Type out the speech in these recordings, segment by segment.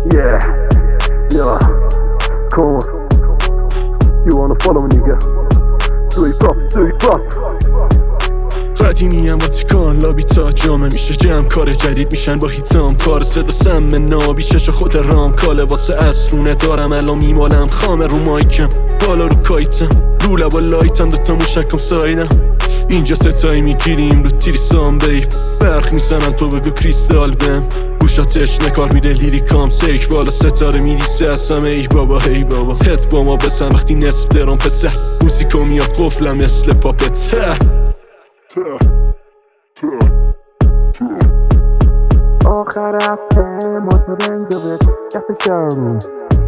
Yeah, yeah, come on. You wanna follow me nigga? Do it pop. قدیمی هم با تیکان لابی تا جامعه میشه جمع کار جدید میشن با هیتام کار صدا سم نابی چش خود رام کاله واسه اصلونه دارم الان میمالم خامه رو مایکم بالا رو کایتم رو لبا لایتم دوتا موشکم سایدم اینجا ستایی میگیریم رو تیری سام بیب برخ میزنم تو بگو کریستال بم گوشا تشنه کار میره لیریکام سیک بالا ستاره میریسه اصلا ای بابا هی بابا هد با ما بسن وقتی نصف درام پسه موسیکو میاد قفلم مثل پاپت آخر هفته ما تو رنج و کف شهرون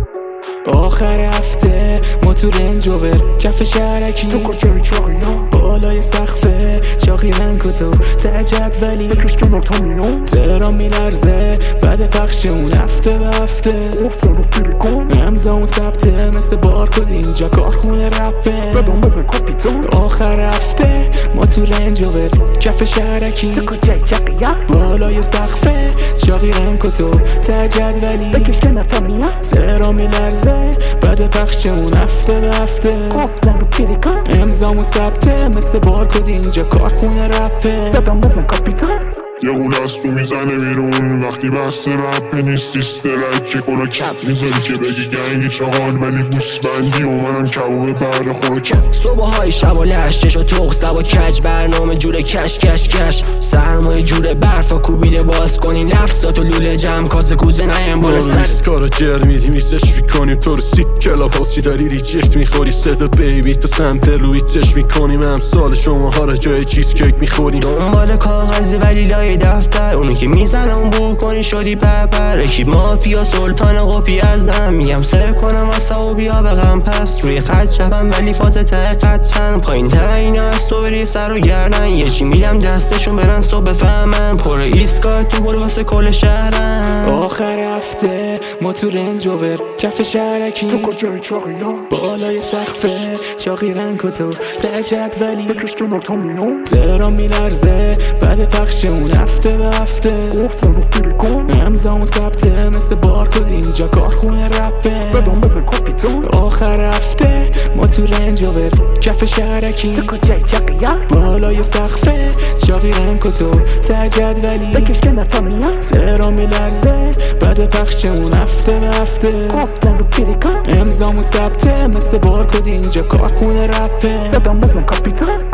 آخر هفته ما تو رنج اوور کف شهرکی تو کجای چاقی ها بالای سقفه چاقی رنگ و تو تجد ولی بکش کنار تا میام تهران میلرزه بعد پخش اون هفته به هفته گفتم رو پیری کن امضا اون ثبته مثل بارکد اینجا کارخونه رپه بدم بزن کاپیتان آخر هفته ما تو رنج اوور کف شهرکی تو کجای چاقی ها بالای سقفه چاقی رنگ و تو تجد ولی بکش کنار تا میام تهران میلرزه بعد پخش اون هفته به هفته گفتم رو پیری کن امضامو ثبته مثل بارکد اینجا کارخونه رپه بدم بزن کاپیتان یه غول از تو میزنه بیرون وقتی بسته رپه نیست استرک که کلا کپ میذاری که بگی گنگی چاقال ولی گوسفندی و منم کباب بعد خوراکم صبح های شب و لشتش و تخص و کج برنامه جور کش سرمایه جور برفا کوبیده باز کنی نفسات و لوله جمع کاسه کوزه نیم بالا سر کارا جر میدیم ریسش میکنیم تو رو سی کلاب هاوسی داری ریجکت میخوری صدا بیبی تو سمپل رویتش میکنیم امثال شما ها را جای چیز کیک میخوریم دنبال کاغذ ولی لای دفتر اونو که میزنه اون بو کنی شدی پرپر اکیب مافیا سلطان قپی ازم میگم سر کنم اصلا و بیا بغم پس روی خط چپم ولی فاز ته خطن پایین تر اینا از تو بری سر و گردن یه چی میدم دستشون برن صبح بفهمم پر ایسکای تو برو واسه کل شهرم آخر هفته ما تو رنج اوور کف شهرکی تو کجای چاقی ها بالای سقفه چاقی رنگ و تو تجد ولی بکش کنار تا میام تهران میلرزه بعد پخش اون هفته به هفته گفتم رو پیری کن امضامو ثبته مثل بارکد اینجا کارخونه رپه بدم بزن کاپیتان آخر هفته ما تو رنج اوور کف شهرکی تو کجای چاقی ها بالای سقفه چاقی رنگ و تو تجد ولی بکش کنار تا میام تهران میلرزه بعد پخش اون هفته به هفته گفتم رو پیری کن امضامو ثبته مثل بارکد اینجا کارخونه رپه بدم بزن کاپیتان